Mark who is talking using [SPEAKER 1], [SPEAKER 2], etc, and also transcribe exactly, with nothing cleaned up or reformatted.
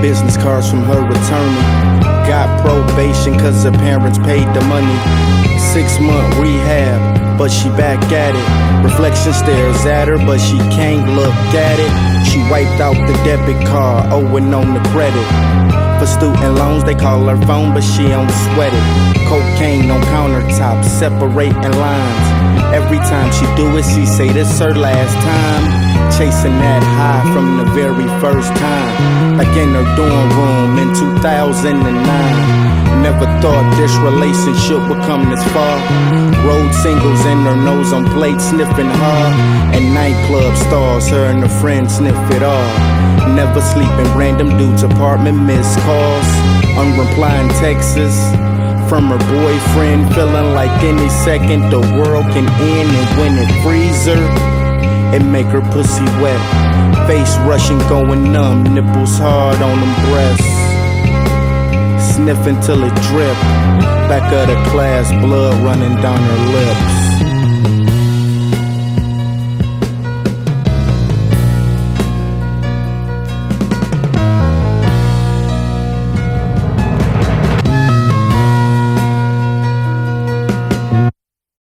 [SPEAKER 1] business cards from her attorney. Got probation cause her parents paid the money. Six month rehab, but she back at it. Reflection stares at her, but she can't look at it. She wiped out the debit card, owing on the credit. For student loans, they call her phone, but she don't sweat it. Cocaine on countertops, separating lines. Every time she do it, she say this her last time. Chasing that high from the very first time. Like in her dorm room in two thousand nine. Never thought this relationship would come this far. Road singles in her nose on plate, sniffing hard. And nightclub stars, her and her friends sniff it all. Never sleeping, random dudes' apartment missed calls. Unreplying texts from her boyfriend, feeling like any second the world can end. And when it frees her, it make her pussy wet. Face rushing, going numb, nipples hard on them breasts. Sniffing till it drip. Back of the class, blood running down her lips.